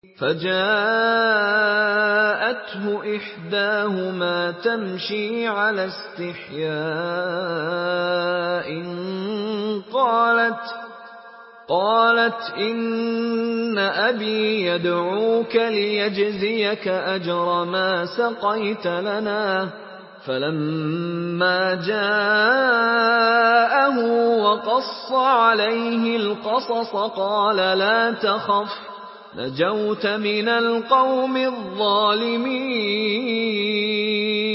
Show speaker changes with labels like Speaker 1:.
Speaker 1: فَجَاءَتْهُ إِحْدَاهُمَا تَمْشِي عَلَى اسْتِحْيَاءٍ قَالَتْ إِنَّ أَبِي يَدْعُوكَ لِيَجْزِيَكَ أَجْرَ مَا سَقَيْتَ لَنَا. فَلَمَّا جَاءَهُ وَقَصَّ عَلَيْهِ الْقَصَصَ قَالَ لَا تَخَفْ نَجَوْتَ مِنَ الْقَوْمِ الظَّالِمِينَ.